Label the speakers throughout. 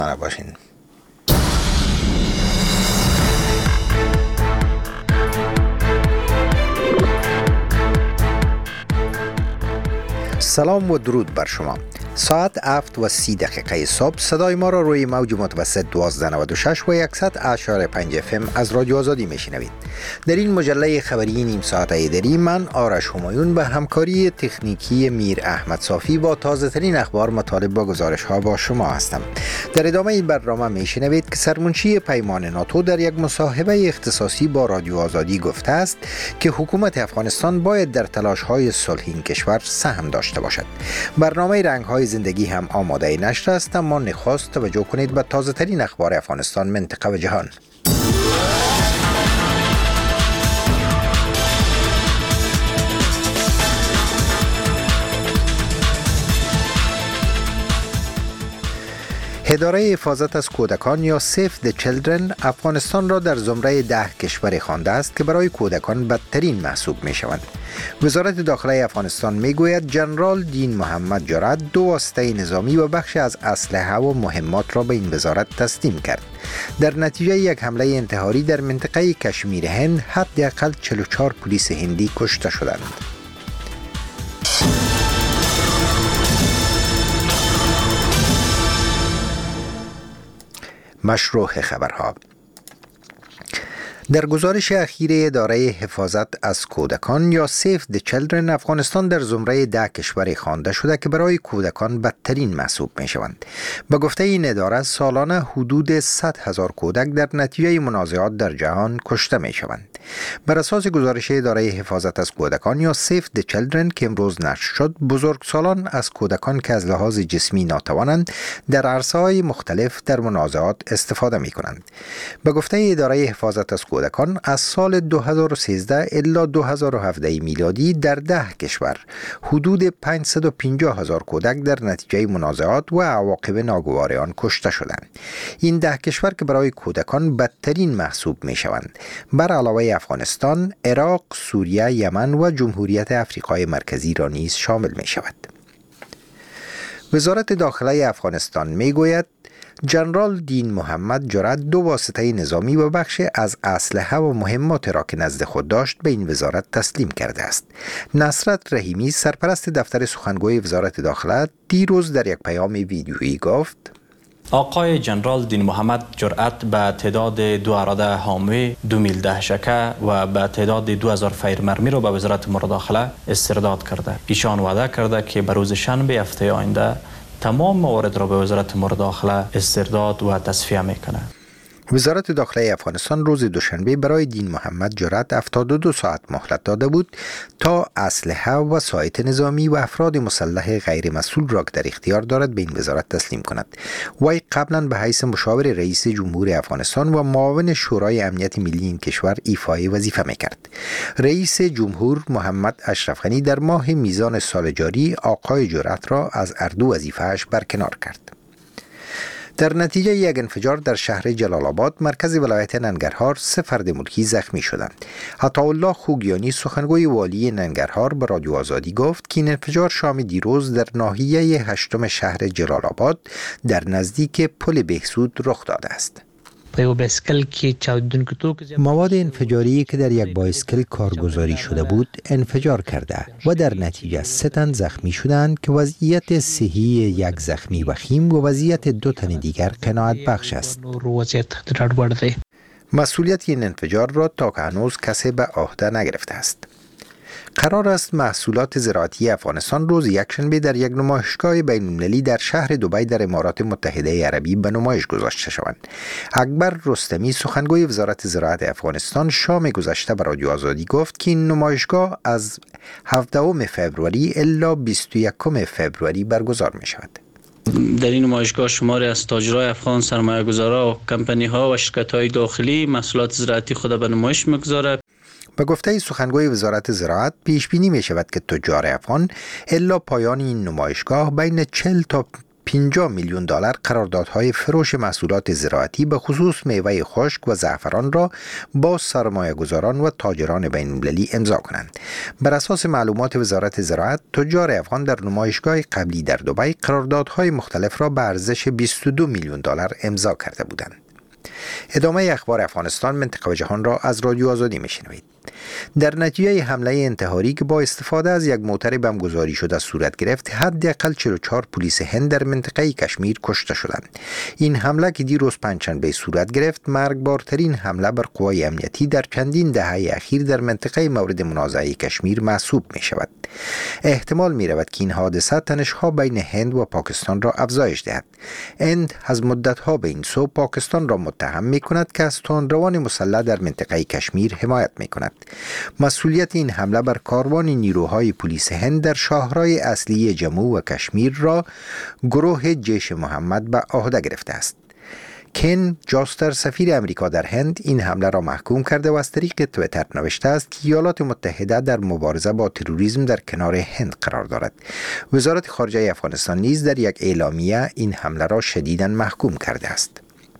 Speaker 1: باشین. سلام و درود بر شما. ساعت 7:30 صبح صدای ما را روی موج متوسط 1296 و 100.5 FM از رادیو آزادی میشنوید. در این مجله خبری نیم ساعته ایدری من آرش همایون به همکاری تکنیکی میر احمد صافی با تازه ترین اخبار مطالب و گزارش ها با شما هستم. در ادامه این برنامه میشنوید که سرمنشی پیمان ناتو در یک مصاحبه اختصاصی با رادیو آزادی گفته است که حکومت افغانستان باید در تلاش های صلح این کشور سهم داشته باشد. برنامه رنگ های زندگی هم آماده نشر است، اما نخست توجه کنید به تازه ترین اخبار افغانستان، منطقه و جهان. اداره حفاظت از کودکان یا سیف د چیلدرن افغانستان را در زمره 10 کشور خوانده است که برای کودکان بدترین محسوب می شوند. وزارت داخله افغانستان می گوید جنرال دین محمد جرأت 2 واسطه نظامی و بخش از اسلحه و مهمات را به این وزارت تسلیم کرد. در نتیجه یک حمله انتحاری در منطقه کشمیر هند حداقل 44 پلیس هندی کشته شدند. مشروع خبرها. در گزارش اخیر اداره حفاظت از کودکان یا سیف د چیلدرن افغانستان در زمره 10 کشور خوانده شده که برای کودکان بدترین محسوب می شوند. به گفته این اداره سالانه حدود 100,000 کودک در نتیجه منازعات در جهان کشته می شوند. بر اساس گزارش اداره حفاظت از کودکان یا سیف د چیلدرن که امروز نشر شد، بزرگسالان از کودکان که از لحاظ جسمی ناتوانند در عرصه‌های مختلف در منازعات استفاده می کنند. به گفته اداره حفاظت از کودکان از سال 2013 الی 2017 میلادی در 10 کشور حدود 550,000 کودک در نتیجه منازعات و عواقب ناگوار آن کشته شدند. این 10 کشور که برای کودکان بدترین محسوب می شوند بر علاوه افغانستان، عراق، سوریه، یمن و جمهوریت افریقای مرکزی را نیز شامل می شود. وزارت داخله افغانستان می گوید جنرال دین محمد جرأت 2 واسطه نظامی و بخش از اسلحه و مهمات را که نزد خود داشت به این وزارت تسلیم کرده است. نصرت رحیمی سرپرست دفتر سخنگوی وزارت داخله دیروز در یک پیام ویدیویی گفت:
Speaker 2: آقای جنرال دین محمد جرأت به تعداد 2 اراده حامی، 2 میل دهشکه و به تعداد 2000 فیر مرمی را به وزارت مداخله استرداد کرده. ایشان وعده کرده که به روز شنبه هفته آینده تمام موارد را به وزارت مداخله استرداد و تصفیه میکنه.
Speaker 1: وزارت داخله افغانستان روز دوشنبه برای دین محمد جرأت 72 ساعت مهلت داده بود تا اسلحه و وسایط نظامی و افراد مسلح غیر مسئول را که در اختیار دارد به این وزارت تسلیم کند. وی قبلا به حیث مشاور رئیس جمهور افغانستان و معاون شورای امنیت ملی این کشور ایفای وظیفه میکرد. رئیس جمهور محمد اشرف غنی در ماه میزان سال جاری آقای جرأت را از اردو وظیفه‌اش برکنار کرد. در نتیجه یک انفجار در شهر جلال آباد مرکز ولایت ننگرهار 3 فرد ملکی زخمی شدند. عطاالله خوگیانی سخنگوی والی ننگرهار به رادیو آزادی گفت که این انفجار شام دیروز در ناحیه 8 شهر جلال آباد در نزدیک پل بهسود رخ داده است. مواد انفجاری که در یک بایسکل کارگزاری شده بود انفجار کرده و در نتیجه 3 تن زخمی شدند که وضعیت صحی یک زخمی وخیم و وضعیت 2 تن دیگر قناعت بخش است. مسئولیت این انفجار را تا که هنوز کسی به عهده نگرفته است. قرار است محصولات زراعتی افغانستان روز یکشنبه در یک نمایشگاه بین‌المللی در شهر دبی در امارات متحده عربی به نمایش گذاشته شوند. اکبر رستمی سخنگوی وزارت زراعت افغانستان شام گذشته به رادیو آزادی گفت که این نمایشگاه از 17 فوریه الی 21 فوریه برگزار می شود.
Speaker 3: در این نمایشگاه شماری از تاجرای افغان، سرمایه‌گذاران و کمپانی‌ها و شرکت‌های داخلی محصولات زراعتی خود به نمایش می‌گذارند.
Speaker 1: به گفته سخنگوی وزارت زراعت پیش بینی می شود که تجار افغان الا پایان این نمایشگاه بین 40 تا $50 میلیون قراردادهای فروش محصولات زراعتی به خصوص میوه خشک و زعفران را با سرمایه‌گذاران و تاجران بین‌المللی امضا کنند. بر اساس معلومات وزارت زراعت، تجار افغان در نمایشگاه قبلی در دبی قراردادهای مختلف را به ارزش $22 میلیون امضا کرده بودند. ادامه اخبار افغانستان منطقه و جهان را از رادیو آزادی میشنوید. در نتیجه حمله انتحاری که با استفاده از یک موتر بمبگذاری شده صورت گرفت، حداقل 44 پلیس هند در منطقه کشمیر کشته شدند. این حمله که دیروز پنجشنبه صورت گرفت، مرگبارترین حمله بر قوای امنیتی در چندین دهه اخیر در منطقه مورد منازعه کشمیر محسوب می شود. احتمال می رود که این حادثه تنش‌ها بین هند و پاکستان را افزایش دهد. هند از مدت‌ها به این سو پاکستان را متهم می کند که از تندروان مسلح در منطقه کشمیر حمایت می کند. مسئولیت این حمله بر کاروان نیروهای پلیس هند در شاهرهای اصلی جموں و کشمیر را گروه جیش محمد به عهده گرفته است. کن جاستر، سفیر امریکا در هند، این حمله را محکوم کرده و از طریق تویتر نوشته است که ایالات متحده در مبارزه با تروریسم در کنار هند قرار دارد. وزارت خارجه افغانستان نیز در یک اعلامیه این حمله را شدیداً محکوم کرده است.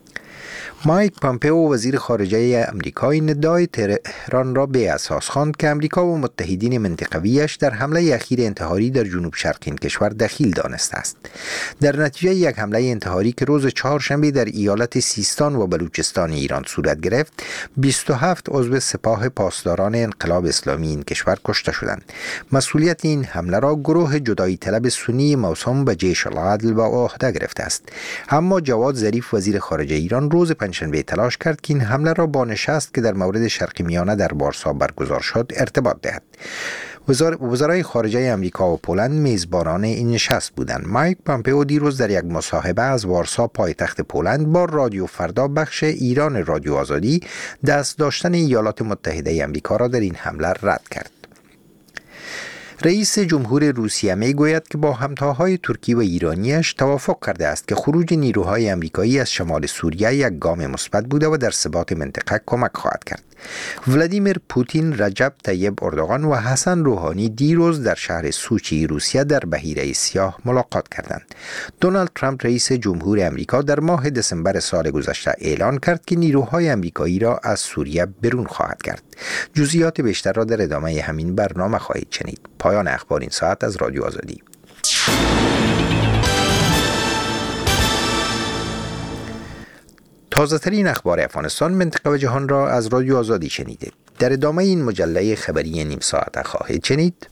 Speaker 1: مایک پامپئو، وزیر خارجه امریکا، این ادعای تهران را به اساس خواند که امریکا و متحدین منطقویش در حمله اخیر انتحاری در جنوب شرق این کشور دخیل دانسته است. در نتیجه یک حمله انتحاری که روز چهارشنبه در ایالت سیستان و بلوچستان ایران صورت گرفت، 27 عضو سپاه پاسداران انقلاب اسلامی این کشور کشته شدند. مسئولیت این حمله را گروه جدایی طلب سنی موسوم به جیش العدل به عهده گرفته است. اما جواد ظریف، وزیر خارجه ایران، روز پنجشنبه تلاش کرد که این حمله را با نشست که در مورد شرق میانه در وارسا برگزار شد ارتباط دهد. وزرای خارجه امریکا و پولند میزبانان این نشست بودند. مایک پامپئو دیروز در یک مصاحبه از وارسا، پایتخت پولند، با رادیو فردا بخش ایران رادیو آزادی دست داشتن ایالات متحده امریکا را در این حمله رد کرد. رئیس جمهور روسیه می گوید که با همتاهای ترکی و ایرانیش توافق کرده است که خروج نیروهای امریکایی از شمال سوریه یک گام مثبت بوده و در ثبات منطقه کمک خواهد کرد. ولادیمیر پوتین، رجب طیب اردوغان و حسن روحانی دیروز در شهر سوچی روسیه در بحیره سیاه ملاقات کردند. دونالد ترامپ، رئیس جمهور امریکا، در ماه دسامبر سال گذشته اعلان کرد که نیروهای امریکایی را از سوریه بیرون خواهد کرد. جزئیات بیشتر را در ادامه همین برنامه خواهید شنید. پایان اخبار این ساعت از رادیو آزادی. تازه ترین اخبار افغانستان، منطقه و جهان را از رادیو آزادی شنیدید. در ادامه این مجله خبری نیم ساعت خواهید شنید.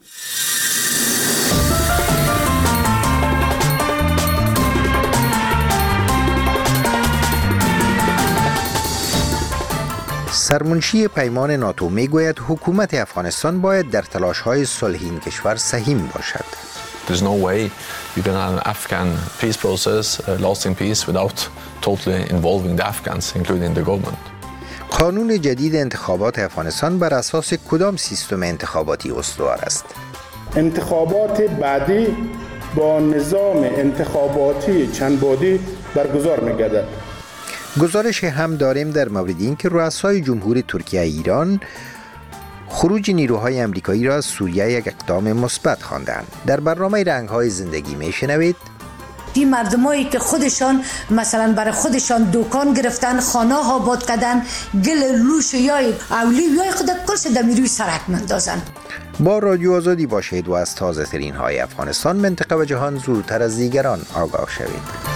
Speaker 1: سرمنشی پیمان ناتو می گوید حکومت افغانستان باید در تلاش‌های صلح این کشور سهیم باشد.
Speaker 4: There's no way you can have an Afghan peace process, lasting peace, without totally involving the Afghans, including the government.
Speaker 1: قانون جدید انتخابات افغانستان بر اساس کدام سیستم انتخاباتی استوار است؟
Speaker 5: انتخابات بعدی با نظام انتخاباتی چند بعدی برگزار می‌گردد.
Speaker 1: گزارش هم داریم در مورد این که رؤسای جمهور ترکیه ایران خروج نیروهای امریکایی را از سوریه یک اقدام مثبت خواندند. در برنامه رنگ‌های زندگی میشنوید
Speaker 6: این مردمایی که خودشان مثلا برای خودشان دکان گرفتن، خانه ها آباد کردن، گل لوش یا اولی یا خود کلش دمیروی سرک مندازن.
Speaker 1: با رادیو آزادی باشید و از تازه ترین های افغانستان، منطقه و جهان زودتر از دیگران آگاه شوید.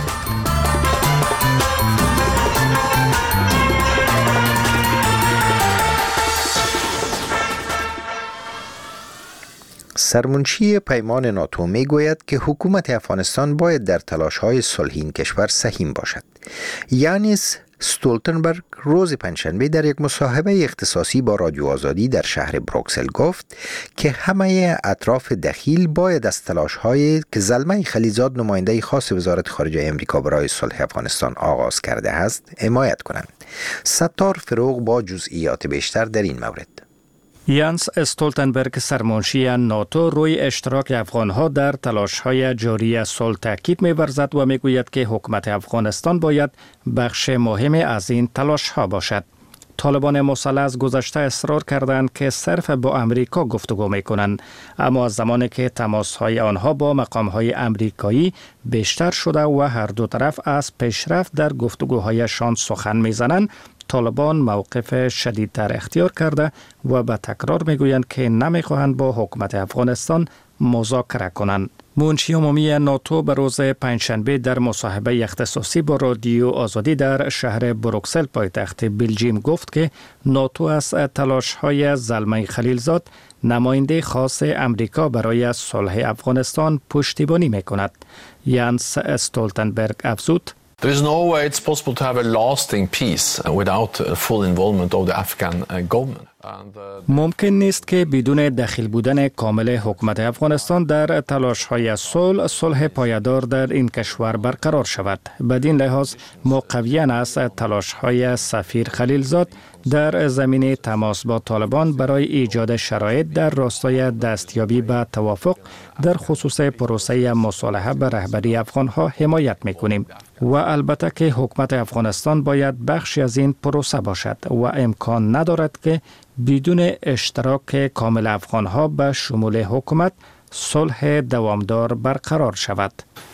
Speaker 1: سرمنشی پیمان ناتو می گوید که حکومت افغانستان باید در تلاش‌های صلح این کشور سهیم باشد. یانس استولتنبرگ روز پنجشنبه در یک مصاحبه اختصاصی با رادیو آزادی در شهر بروکسل گفت که همه اطراف دخیل باید از تلاش‌هایی که زلمه خلیزاد، نماینده خاص وزارت خارجه امریکا برای صلح افغانستان آغاز کرده است، حمایت کنند. ستار فروغ با جزئیات بیشتر در این مورد.
Speaker 7: یانس استولتنبرگ، سرمنشی ناتو، روی اشتراک افغانها در تلاش‌های جاری صلح تاکید می‌ورزد و می‌گوید که حکومت افغانستان باید بخش مهمی از این تلاش‌ها باشد. طالبان مسلح از گذشته اصرار کردند که صرف با امریکا گفتگو میکنند، اما از زمانی که تماس‌های آنها با مقام‌های امریکایی بیشتر شده و هر دو طرف از پیشرفت در گفتگوهایشان سخن میزنند، طالبان موقف شدیدتر اختیار کرده و به تکرار میگویند که نمیخواهند با حکومت افغانستان مذاکره کنند. منشی عمومی ناتو به روز پنجشنبه در مصاحبه اختصاصی با رادیو آزادی در شهر بروکسل پایتخت بلژیم گفت که ناتو از تلاش‌های زلمه خلیلزاد، نماینده خاص امریکا برای صلح افغانستان، پشتیبانی میکند. یانس استولتنبرگ افزود:
Speaker 4: There is no way it's possible to have a lasting peace without full involvement of the Afghan government.
Speaker 7: ممکن نیست که بدون دخیل بودن کامل حکومت افغانستان در تلاش‌های صلح پایدار در این کشور برقرار شود. بدین لحاظ ما قویاً از تلاش‌های سفیر خلیلزاد در زمینه تماس با طالبان برای ایجاد شرایط در راستای دستیابی به توافق در خصوص پروسه مصالحه به رهبری افغان‌ها حمایت می‌کنیم و البته که حکومت افغانستان باید بخشی از این پروسه باشد و امکان ندارد که بدون اشتراک کامل افغان‌ها به شمول حکومت صلح دوامدار برقرار شود.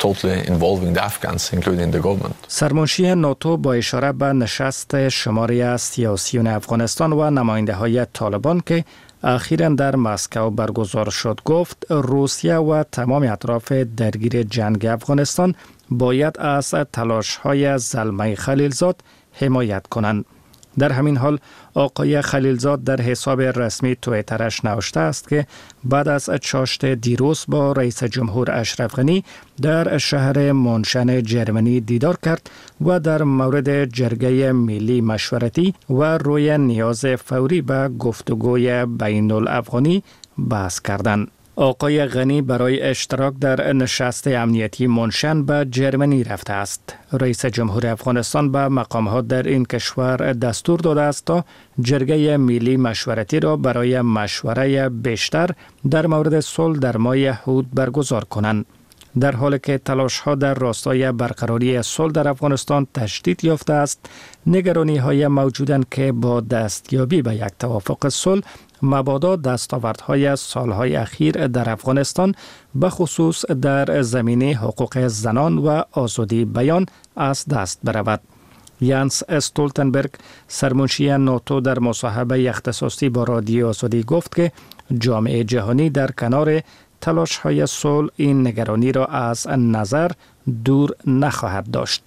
Speaker 7: سرمنشی ناتو با اشاره به نشست شماری از سیاسیون افغانستان و نماینده‌های طالبان که اخیراً در مسکو برگزار شد گفت روسیه و تمام اطراف درگیر جنگ افغانستان باید از تلاش‌های زلمه خلیلزاد حمایت کنند. در همین حال آقای خلیلزاد در حساب رسمی توییترش نوشته است که بعد از چاشت دیروز با رئیس جمهور اشرف غنی در شهر مونشن جرمنی دیدار کرد و در مورد جرگه ملی مشورتی و روی نیاز فوری به گفتگوی بین الافغانی بحث کردند. آقای غنی برای اشتراک در نشست امنیتی مونشن به جرمنی رفته است. رئیس جمهور افغانستان به مقام‌ها در این کشور دستور داده است تا جرگه ملی مشورتی را برای مشوره بیشتر در مورد صلح در ماه هود برگزار کنند. در حالی که تلاش‌ها در راستای برقراری صلح در افغانستان تشدید یافته است، نگرانی‌های موجودند که با دستیابی به یک توافق صلح مبادا دستاوردهای سالهای اخیر در افغانستان به خصوص در زمینه حقوق زنان و آزادی بیان از دست برود. یانس استولتنبرگ سرمنشی ناتو در مصاحبه اختصاصی با رادیو آزادی گفت که جامعه جهانی در کنار تلاش‌های صلح این نگرانی را از نظر دور نخواهد داشت.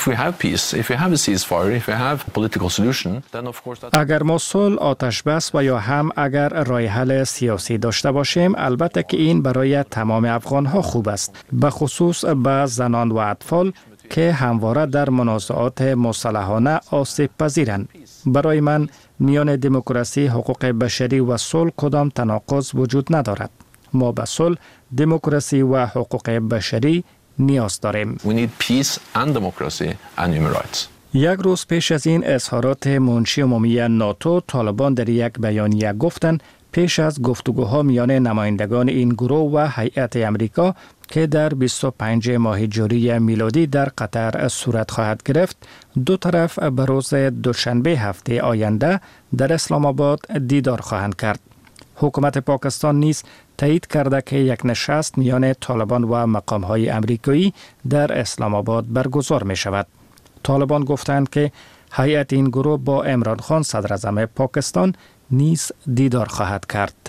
Speaker 7: اگر ما صلح، آتش بس و یا هم اگر راه حل سیاسی داشته باشیم، البته که این برای تمام افغان‌ها خوب است، به خصوص به زنان و اطفال که همواره در منازعات مسلحانه آسیب پذیرند. برای من میان دموکراسی، حقوق بشری و صلح کدام تناقض وجود ندارد. ما به صلح، دموکراسی و حقوق بشری نیاز داریم.
Speaker 4: We need peace and democracy and human rights.
Speaker 7: یک روز پیش از این اظهارات منشی عمومی ناتو، طالبان در یک بیانیه گفتند پیش از گفتگوها میان نمایندگان این گروه و هیئت امریکا که در 25 ماه جوری میلادی در قطر صورت خواهد گرفت، دو طرف به روز دوشنبه هفته آینده در اسلام آباد دیدار خواهند کرد. حکومت پاکستان نیز تایید کرده که یک نشست میان طالبان و مقام‌های امریکایی در اسلام آباد برگزار می شود. طالبان گفتند که هیئت این گروه با عمران خان صدر اعظم پاکستان نیز دیدار خواهد کرد.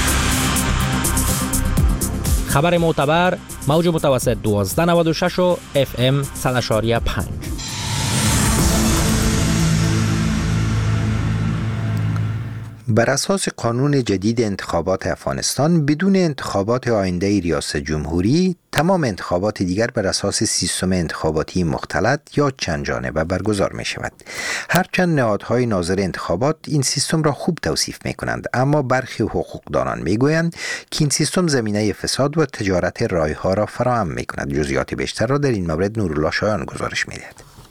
Speaker 8: خبر معتبر، موج متوسط 1296 و FM 100.5.
Speaker 1: بر اساس قانون جدید انتخابات افغانستان، بدون انتخابات آینده ریاست جمهوری، تمام انتخابات دیگر بر اساس سیستم انتخاباتی مختلط یا چند جانبه برگزار می شود. هرچند نهادهای ناظر انتخابات این سیستم را خوب توصیف می کنند، اما برخی حقوقدانان می گویند که این سیستم زمینه فساد و تجارت رایها را فراهم می کند. جزئیات بیشتر را در این مورد نورالله شایان گزارش می دهد.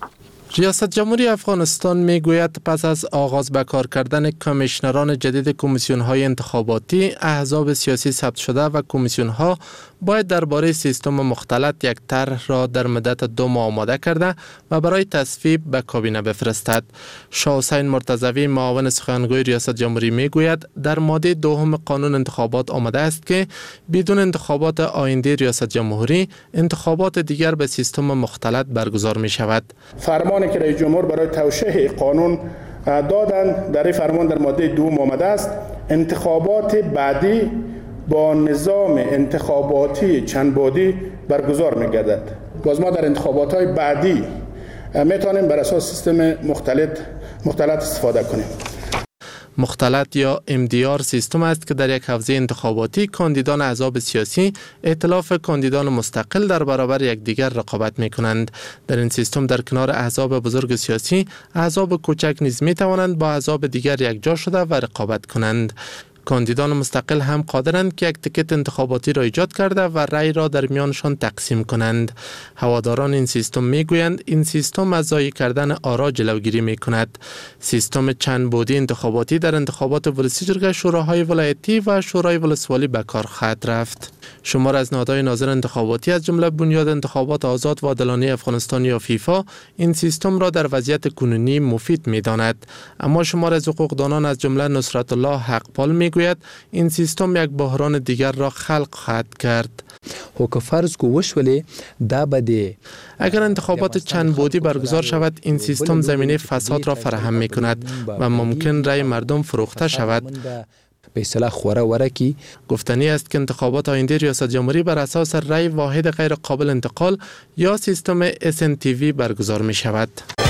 Speaker 9: ریاست جمهوری افغانستان میگوید پس از آغاز به کار کردن کمیشنران جدید کمیسیون‌های انتخاباتی، احزاب سیاسی ثبت شده و کمیسیون‌ها باید درباره سیستم مختلط یک طرح را در مدت 2 ماه آماده کرده و برای تصویب به کابینه بفرستد. شاه حسین مرتضوی معاون سخنگوی ریاست جمهوری میگوید در ماده 2 قانون انتخابات آمده است که بدون انتخابات آینده ریاست جمهوری، انتخابات دیگر به سیستم مختلط برگزار می شود.
Speaker 5: فرمانی که رئیس جمهور برای توشیح قانون دادند، در این فرمان در ماده 2 آمده است انتخابات بعدی با نظام انتخاباتی چند بعدی برگزار می‌گردد. باز ما در انتخابات‌های بعدی می‌توانیم بر اساس سیستم مختلط استفاده کنیم.
Speaker 9: مختلط یا MDR سیستم است که در یک حوزه انتخاباتی کاندیدان احزاب سیاسی ائتلاف کاندیدان مستقل در برابر یکدیگر رقابت می‌کنند. در این سیستم در کنار احزاب بزرگ سیاسی، احزاب کوچک نیز می‌توانند با احزاب دیگر یکجا شده و رقابت کنند. کاندیدان مستقل هم قادرند که یک تیکت انتخاباتی را ایجاد کرده و رأی را در میانشان تقسیم کنند. هواداران این سیستم میگویند این سیستم از ضایع کردن آرا جلوگیری میکند. سیستم چند بعدی انتخاباتی در انتخابات ولسی جرگه، شوراهای ولایتی و شورای ولسوالی به کار خواهد رفت. شمار از نهادهای ناظر انتخاباتی از جمله بنیاد انتخابات آزاد و عادلانه افغانستان یا فیفا این سیستم را در وضعیت کنونی مفید می‌داند، اما شمار از حقوقدانان از جمله نصرت الله حقپال میگوید این سیستم یک بحران دیگر را خلق خواهد کرد.
Speaker 10: فرض کو وشولې دا بده
Speaker 9: اگر انتخابات چند بعدی برگزار شود، این سیستم زمینه فساد را فراهم می‌کند و ممکن رأی مردم فروخته شود.
Speaker 10: به اصطلاح خوره ورکی.
Speaker 9: گفتنی است که انتخابات آینده ریاست جمهوری بر اساس رأی واحد غیر قابل انتقال یا سیستم SNTV برگزار می شود.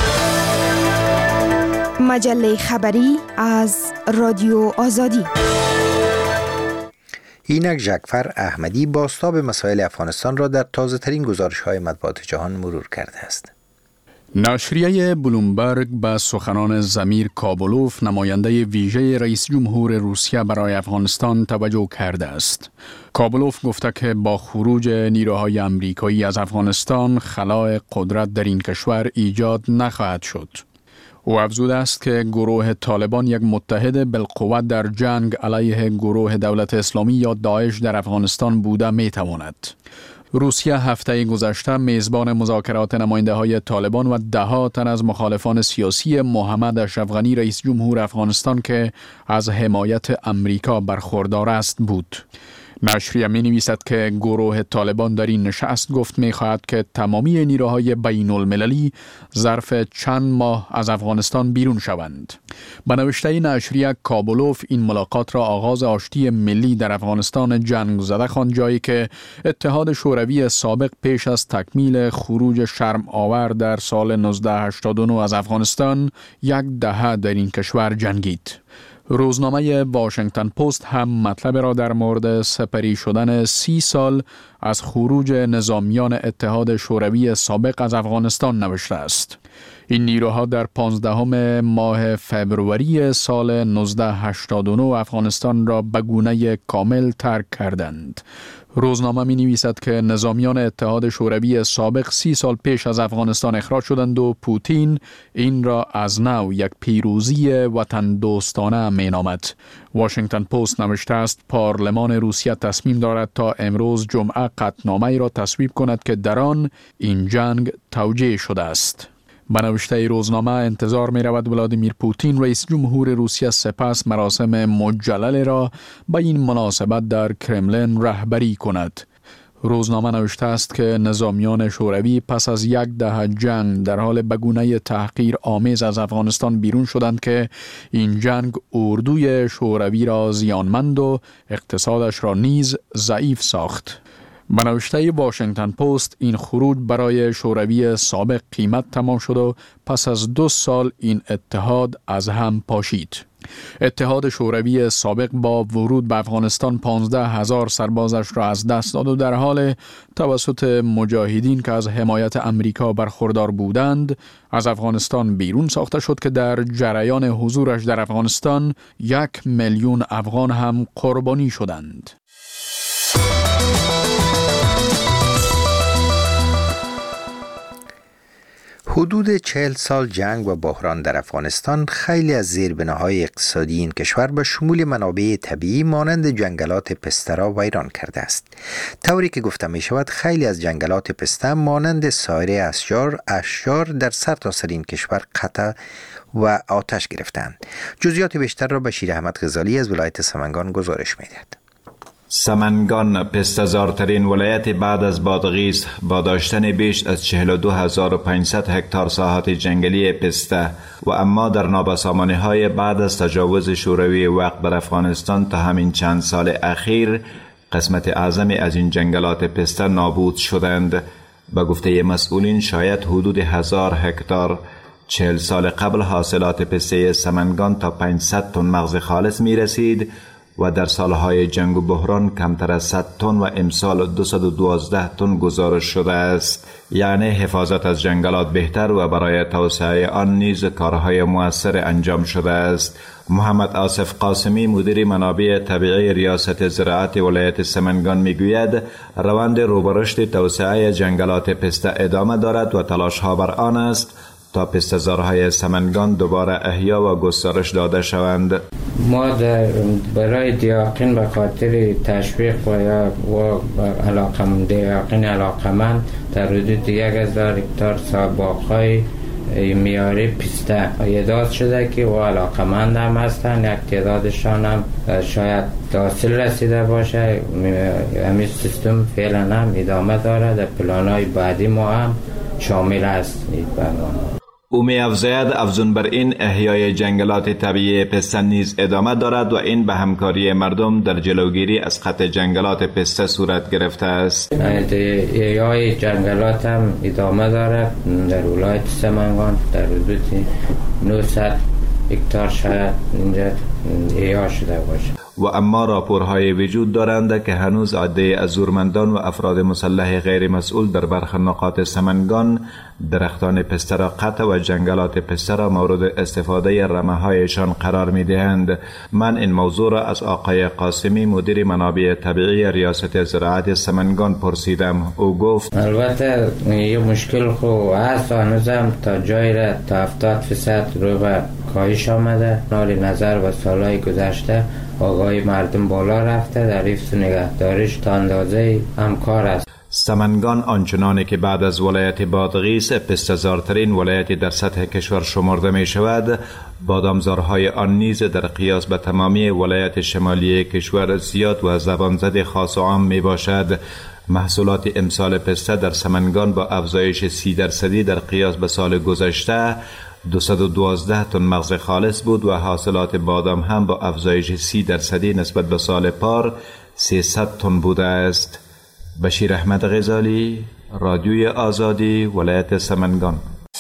Speaker 11: مجله خبری از رادیو آزادی.
Speaker 1: اینک جعفر احمدی بازتاب مسائل افغانستان را در تازه ترین گزارش های مطبوعات جهان مرور کرده است.
Speaker 12: نشریه بلومبرگ به سخنان ضمیر کابلوف، نماینده ویژه رئیس جمهور روسیه برای افغانستان، توجه کرده است. کابلوف گفته که با خروج نیروهای امریکایی از افغانستان، خلاء قدرت در این کشور ایجاد نخواهد شد. او افزوده است که گروه طالبان یک متحد بالقوت در جنگ علیه گروه دولت اسلامی یا داعش در افغانستان بوده میتواند. روسیه هفته گذشته میزبان مذاکرات نماینده‌های طالبان و ده‌ها تن از مخالفان سیاسی محمد اشرف غنی رئیس جمهور افغانستان که از حمایت امریکا برخوردار است بود. نشریه می نویسد که گروه طالبان در این نشست گفت می خواهد که تمامی نیروهای بین المللی ظرف چند ماه از افغانستان بیرون شوند. به نوشته نشریه کابلوف این ملاقات را آغاز آشتی ملی در افغانستان جنگ زده خواند، جایی که اتحاد شوروی سابق پیش از تکمیل خروج شرم آور در سال 1989 از افغانستان یک دهه در این کشور جنگید. روزنامه واشنگتن پست هم مطلب را در مورد سپری شدن 30 سال از خروج نظامیان اتحاد شوروی سابق از افغانستان نوشته است. این نیروها در 15 ماه فبروری سال 1989 افغانستان را به گونه کامل ترک کردند. روزنامه می نویسد که نظامیان اتحاد شوروی سابق 30 سال پیش از افغانستان اخراج شدند و پوتین این را از نو یک پیروزی وطن دوستانه می نامد. واشنگتن پست نوشته است پارلمان روسیه تصمیم دارد تا امروز جمعه قطعنامه‌ای را تصویب کند که در آن این جنگ توجیه شده است. به نوشته روزنامه انتظار می رود ولادیمیر پوتین رئیس جمهور روسیه سپس مراسم مجلل را به این مناسبت در کرملین رهبری کند. روزنامه نوشته است که نظامیان شوروی پس از یک دهه جنگ در حال به گونه تحقیر آمیز از افغانستان بیرون شدند که این جنگ اردوی شوروی را زیانمند و اقتصادش را نیز ضعیف ساخت. به نوشته واشنگتن پست این خروج برای شوروی سابق قیمت تمام شد و پس از 2 سال این اتحاد از هم پاشید. اتحاد شوروی سابق با ورود به افغانستان 15,000 سربازش را از دست داد و در حال توسط مجاهدین که از حمایت امریکا برخوردار بودند از افغانستان بیرون ساخته شد که در جریان حضورش در افغانستان 1 میلیون افغان هم قربانی شدند.
Speaker 1: حدود 40 سال جنگ و بحران در افغانستان خیلی از زیربناهای اقتصادی این کشور به شمول منابع طبیعی مانند جنگلات پسته را ویران کرده است. طوری که گفته می شود خیلی از جنگلات پسته مانند سایر اشجار در سرتاسر این کشور قطع و آتش گرفتند. جزئیات بیشتر را بشیر احمد غزالی از ولایت سمنگان گزارش می‌دهد.
Speaker 13: سمنگان پسته‌زارترین ولایت بعد از بادغیس است با داشتن بیش از 42500 هکتار ساحات جنگلی پسته و اما در نابسامانی‌های بعد از تجاوز شوروی وقت بر افغانستان تا همین چند سال اخیر قسمت اعظمی از این جنگلات پسته نابود شدند. به گفته مسئولین شاید حدود 1000 هکتار 40 سال قبل حاصلات پسته سمنگان تا 500 تن مغز خالص می رسید و در سالهای جنگ و بحران کمتر از 100 تن و امسال 212 تن گزارش شده است. یعنی حفاظت از جنگلات بهتر و برای توسعه آن نیز کارهای مؤثر انجام شده است. محمد آصف قاسمی مدیر منابع طبیعی ریاست زراعت ولایت سمنگان میگوید روند روبرشت توسعه جنگلات پسته ادامه دارد و تلاش‌ها بر آن است تا پسته‌زارهای سمنگان دوباره احیا و گسترش داده شوند.
Speaker 14: ما برای دیاقین به خاطر تشویق و علاقمند در حدود 1000 هکتار باغ‌های میاری پسته ایجاد شده که و علاقمند هم هستند. یک تعدادشان هم شاید حاصل رسیده باشه. همین سیستم فعلا هم ادامه داره. در پلان‌های بعدی ما هم شامل است.
Speaker 13: او می افزاید افزون بر این احیای جنگلات طبیعی پسته نیز ادامه دارد و این به همکاری مردم در جلوگیری از قطع جنگلات پسته صورت گرفته است.
Speaker 14: احیای جنگلات هم ادامه دارد. در ولایت سمنگان در حدود 900 هکتار شاید اینجا احیا شده باشه.
Speaker 13: و اما راپورهای وجود دارند که هنوز عده از زورمندان و افراد مسلح غیر مسئول در برخی نقاط سمنگان درختان پسته را قطع و جنگلات پسته را مورد استفاده رمه‌هایشان قرار می‌دهند. من این موضوع را از آقای قاسمی مدیر منابع طبیعی ریاست زراعت سمنگان پرسیدم. او گفت
Speaker 14: البته یه مشکل خو هست، هنوزم تا جایی را تا 70% رو به کاهش آمده. نال نظر و سالهای گذشته آگاهی مردم بالا رفته، در حفظ و نگهداریش تا اندازه همکار است.
Speaker 13: سمنگان آنچنانی که بعد از ولایت بادغیس پسته‌زارترین ولایتی در سطح کشور شمرده می شود، بادامزارهای آن نیز در قیاس به تمامی ولایت شمالی کشور زیاد و زبانزد خاص و عام می باشد. محصولات امسال پسته در سمنگان با افزایش 30% در قیاس به سال گذشته 212 تن مغز خالص بود و حاصلات بادام هم با افزایش 30% نسبت به سال پار 300 تن بوده است. بشیر احمد غزالی، رادیوی آزادی، ولایت سمنگان.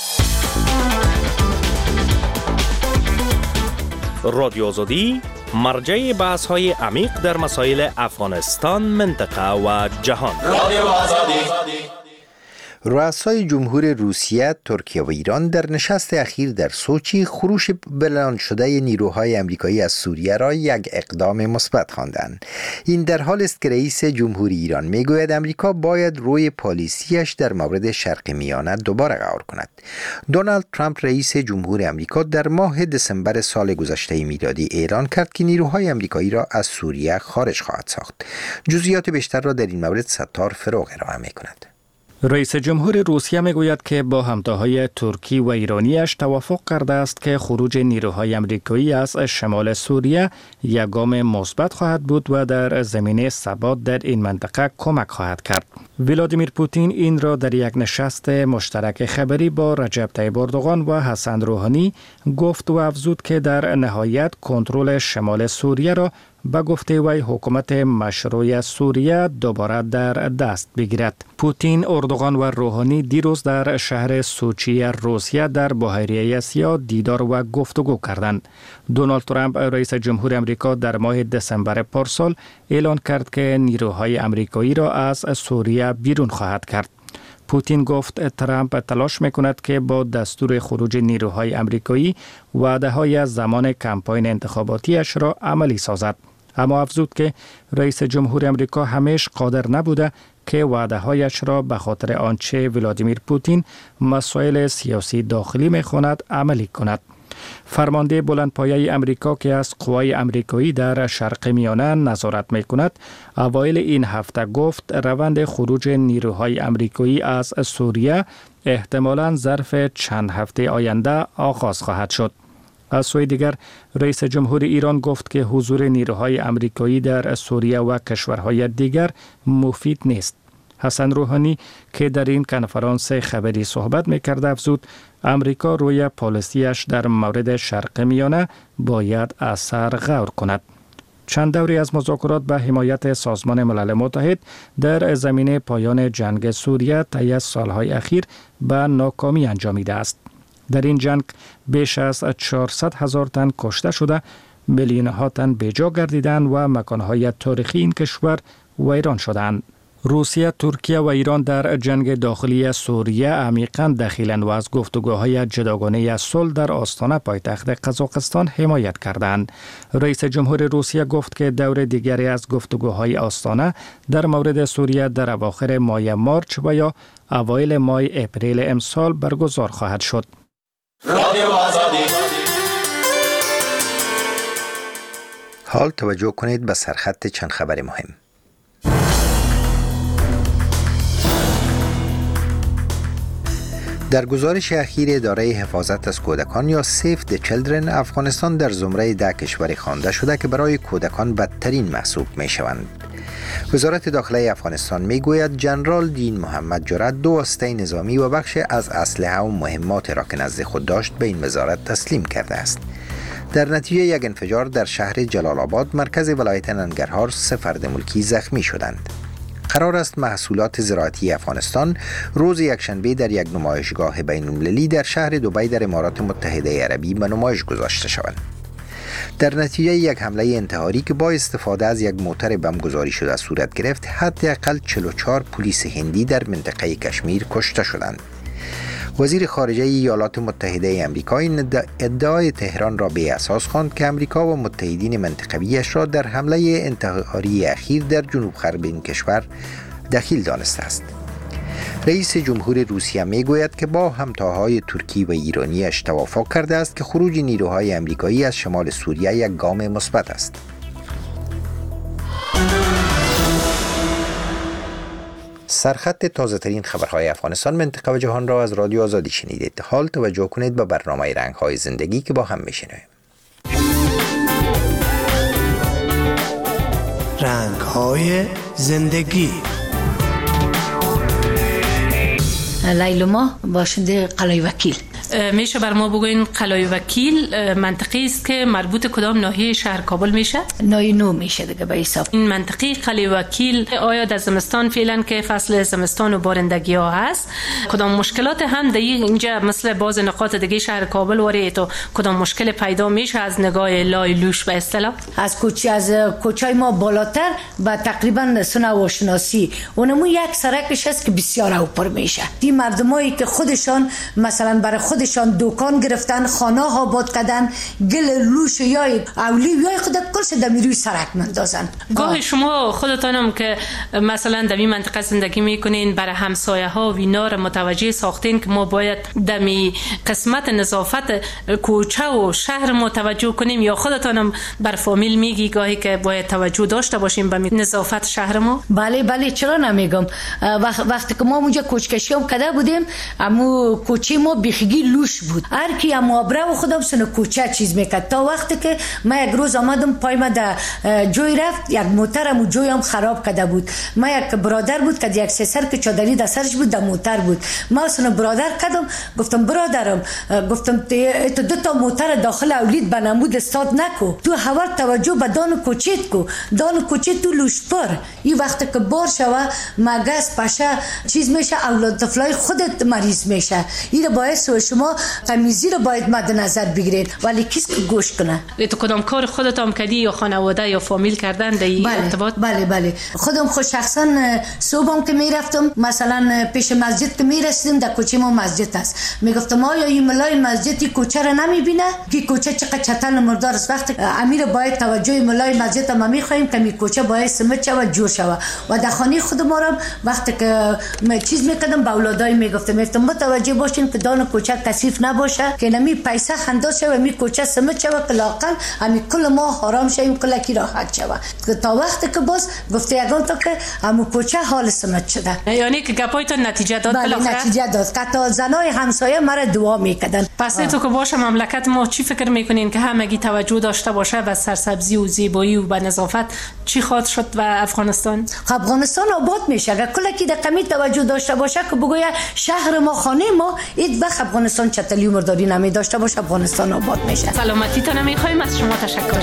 Speaker 8: رادیو آزادی مرجع بحث‌های عمیق در مسائل افغانستان، منطقه و جهان. رادیو آزادی.
Speaker 1: رؤسای جمهور روسیه، ترکیه و ایران در نشست اخیر در سوچی خروش بلند شده نیروهای آمریکایی از سوریه را یک اقدام مثبت خواندند. این در حال است که رئیس جمهوری ایران میگوید آمریکا باید روی پالیسیش در مورد شرق میانه دوباره غور کند. دونالد ترامپ رئیس جمهور آمریکا در ماه دسامبر سال گذشته میلادی اعلان کرد که نیروهای آمریکایی را از سوریه خارج خواهد ساخت. جزئیات بیشتر را در این مورد ستار فروغ ارائه می‌کند.
Speaker 7: رئیس جمهور روسیه میگوید که با همتاهای ترکی و ایرانیش توافق کرده است که خروج نیروهای آمریکایی از شمال سوریه یک گام مثبت خواهد بود و در زمینه ثبات در این منطقه کمک خواهد کرد. ولادیمیر پوتین این را در یک نشست مشترک خبری با رجب طیب اردوغان و حسن روحانی گفت و افزود که در نهایت کنترل شمال سوریه را به گفته وی حکومت مشروع سوریه دوباره در دست بگیرد. پوتین، اردوغان و روحانی دیروز در شهر سوچی روسیه در بحیره اسیا دیدار و گفتگو کردند. دونالد ترامپ رئیس جمهور آمریکا در ماه دسامبر پارسال اعلان کرد که نیروهای آمریکایی را از سوریه بیرون خواهد کرد. پوتین گفت ترامپ تلاش میکند که با دستور خروج نیروهای آمریکایی وعده‌های زمان کمپاین انتخاباتیش را عملی سازد. اما افزود که رئیس جمهور آمریکا همیشه قادر نبوده که وعده‌هایش را به خاطر آنچه ولادیمیر پوتین مسائل سیاسی داخلی می‌خواند عملی کند. فرمانده بلندپایه امریکا که از قوای امریکایی در شرق میانه نظارت می‌کند، اوایل این هفته گفت روند خروج نیروهای امریکایی از سوریه احتمالاً ظرف چند هفته آینده آغاز خواهد شد. از سوی دیگر رئیس جمهور ایران گفت که حضور نیروهای امریکایی در سوریه و کشورهای دیگر مفید نیست. حسن روحانی که در این کنفرانس خبری صحبت می‌کرد افزود امریکا روی پالیسیش در مورد شرق میانه باید اثر غور کند. چند دوری از مذاکرات به حمایت سازمان ملل متحد در زمینه پایان جنگ سوریه طی سالهای اخیر به ناکامی انجامیده است. در این جنگ بیش از 400,000 تن کشته شده، میلیون‌ها تن بیجا گردیدند و مکانهای تاریخی این کشور ویران شدند. روسیه، ترکیه و ایران در جنگ داخلی سوریه عمیقاً دخیلند و از گفتگوهای جداگانه صلح در آستانه پایتخت قزاقستان حمایت کردند. رئیس جمهور روسیه گفت که دور دیگری از گفتگوهای آستانه در مورد سوریه در اواخر ماه مارچ و یا اوایل ماه اپریل امسال برگزار خواهد شد.
Speaker 1: رادیو آزادی. حال توجه کنید به سرخط چند خبر مهم. در گزارش اخیر اداره حفاظت از کودکان یا سیف د چیلدرن، افغانستان در زمره 10 کشور خوانده شده که برای کودکان بدترین محسوب می شوند. وزارت داخله افغانستان می گوید جنرال دین محمد جرأت 2 واسطه نظامی و بخش از اسلحه و مهمات را که نزد خود داشت به این وزارت تسلیم کرده است. در نتیجه یک انفجار در شهر جلال آباد مرکز ولایت ننگرهار 3 فرد ملکی زخمی شدند. قرار است محصولات زراعتی افغانستان روز یکشنبه در یک نمایشگاه بین‌المللی در شهر دبی در امارات متحده عربی به نمایش گذاشته شوند. در نتیجه یک حمله انتحاری که با استفاده از یک موتر بمبگذاری شده صورت گرفت، حداقل 44 پلیس هندی در منطقه کشمیر کشته شدند. وزیر خارجه ایالات متحده آمریکا این ادعای تهران را بی اساس خواند که آمریکا و متحدین منطقویش را در حمله انتحاری اخیر در جنوب غرب این کشور دخیل دانسته است. رئیس جمهور روسیه می گوید که با همتاهای ترکی و ایرانیش توافق کرده است که خروج نیروهای آمریکایی از شمال سوریه یک گام مثبت است. سرخط تازه ترین خبرهای افغانستان، منطقه و جهان را از رادیو آزادی شنیدید. حال توجه کنید به برنامه رنگ‌های زندگی که با هم میشنویم.
Speaker 15: رنگ‌های زندگی.
Speaker 6: لیلما باشنده قلعه وکیل.
Speaker 16: میشه بر ما بگوین قلعه وکیل منطقی است که مربوط کدام ناحیه شهر کابل میشه؟
Speaker 6: ناحیه 9 میشه دیگه به حساب.
Speaker 16: این منطقه قلعه وکیل آیا در زمستان فعلا که فصل زمستان و بارندگی ها هست کدام مشکلات هم در اینجا مثل باز نقاط دیگه شهر کابل وری تو کدام مشکل پیدا میشه از نگاه لایلوش به اصطلاح؟
Speaker 6: از کوچای ما بالاتر با تقریبا سنا و شناسی اونمون یک سرکش هست که بسیار اوپر میشه. این مردمایی که خودشان مثلا برای خودشان دکان گرفتن، خانه ها آباد کردن، گل لوش یا اولی یا خود کل دمیروی سرک مندازن.
Speaker 16: گاه شما خودتانم که مثلا در این منطقه زندگی میکنین برای همسایه ها و اینا را متوجه ساختین که ما باید دمی قسمت نظافت کوچه و شهر متوجه کنیم یا خودتانم بر فامیل میگی گاهی که باید توجه داشته باشیم به نظافت شهر ما؟
Speaker 6: بله چرا نمیگم. وقتی که ما اونجا کوچکشی هم کده بودیم امو کوچه ما بیخگی لوش بود. هر کی هم آبره و خودم سن کوچه چیز میکرد تا وقتی که ما یک روز آمدم پای ما در جوی رفت یک موترم و جوی هم خراب کرده بود. ما یک برادر بود که یک سر که چادری در سرش بود در موتر بود. ما سن برادر کردم گفتم برادرم تو 2 تا موتر داخل اولید بنمود استاد نکو، تو حوال توجه به دان کوچیت کو، دان کوچیت تو لوش پر. این وقتی که بار شوه مگس پشه چیز میشه اولاد طفلای خودت مریض میشه. این باعث شما شما تمیزی رو باید مد نظر بگیرید، ولی کسی که گوش کنه.
Speaker 16: تو کدام کار خودت هم کردی یا خانواده یا فامیل کردن در این ارتباط؟
Speaker 6: بله خودم خود شخصا صبحم که میرفتم مثلا پیش مسجد که میرسیدم، در کوچه ما مسجد است، میگفتم آیا این ملای مسجدی کوچه رو نمیبینه که کوچه چقدر چتن مردار است؟ وقتی امیر باید توجه ملای مسجد ما میخوایم که می کوچه باید سمت شوه جور شوه. و در خانه خود ما هم وقتی که چیز میکردم به اولادای میگفتم متوجه باشین که دان کوچه کثیف نباشه که نمی پیسه خنداس شوه، می کوچه سمت شوه که لاقل امی کل ما حرام شویم، کل کی راحت شوه. تا وقتی که باز گفته یگان تا که امو کوچه حال سمت شده،
Speaker 16: یعنی که گپایتون نتیجه داد؟
Speaker 6: بله نتیجه داد. تا زنای همسایه مرا دعا میکردن.
Speaker 16: پس تو که باشه مملکت ما چی فکر میکنین که همگی توجه داشته باشه و سرسبزی و زیبایی و به نظافت چی خواهد شد و افغانستان
Speaker 6: آباد میشه؟ اگر کل کی دقیقی توجه داشته باشه که بگویه شهر ما خانه ما این وقت افغانستان چتلی و مرداری نمی داشته باشه، افغانستان آباد میشه.
Speaker 16: سلامتی تا نمیخوایم. از شما تشکر.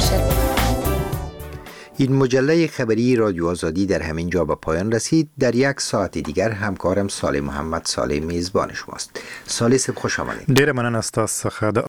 Speaker 1: این مجله خبری رادیو آزادی در همین جا به پایان رسید. در یک ساعت دیگر همکارم صالح محمد صالح میزبان شماست. صالح صاحب خوش آمدید.
Speaker 17: ډیر مننه ستاسو څخه.